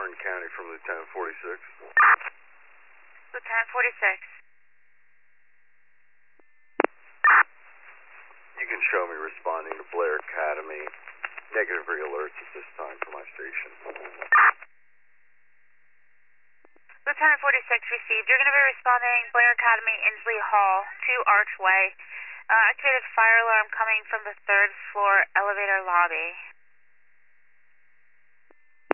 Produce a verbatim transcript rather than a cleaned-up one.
Kern County from Lieutenant forty-six. Lieutenant forty-six. You can show me responding to Blair Academy. Negative re-alerts at this time for my station. Lieutenant forty-six received. You're going to be responding Blair Academy, Inslee Hall, two Archway. Uh, activated fire alarm coming from the third floor elevator lobby.